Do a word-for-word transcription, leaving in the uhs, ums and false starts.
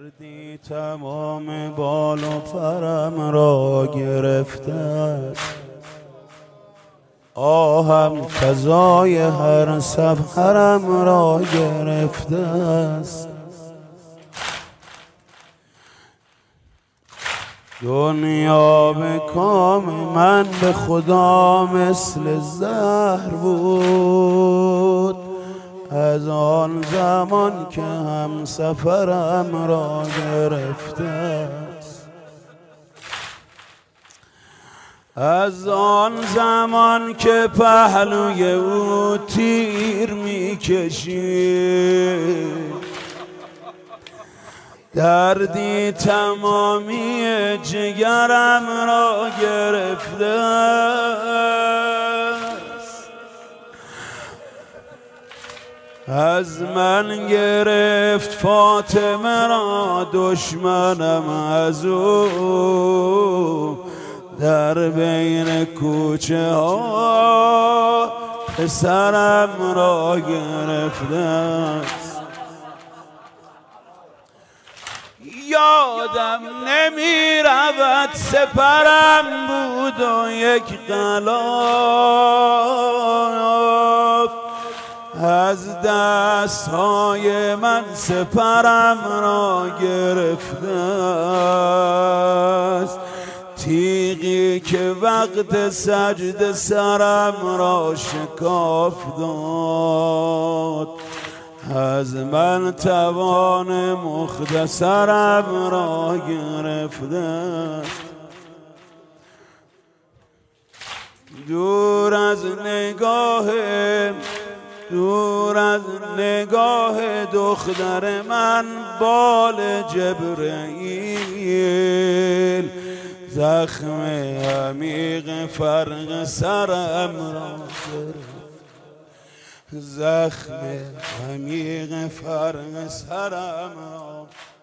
دردی تمام بال و پرم را گرفته است، آهم فضای هر سفرم را گرفته است. دنیا به کام من به خدا مثل زهر بود، از آن زمان که هم سفرم را گرفته است. از آن زمان که پهلوی او تیر می کشید، دردی تمامی جگرم را گرفته است. از من گرفت فاطمه را دشمنم از او، در بین کوچه ها پسرم را گرفته است. یادم نمی رود سپرم بود و یک غلاف، از دستهای من سپرم را گرفته است. تیغی که وقت سجد سرم را شکاف داد، از من توان مختصرم را گرفته است. دور از نگاه دور از نگاه دختر من بال جبرئیل، زخم عمیق فرق سرم را گرفت. زخم عمیق فرق سرم را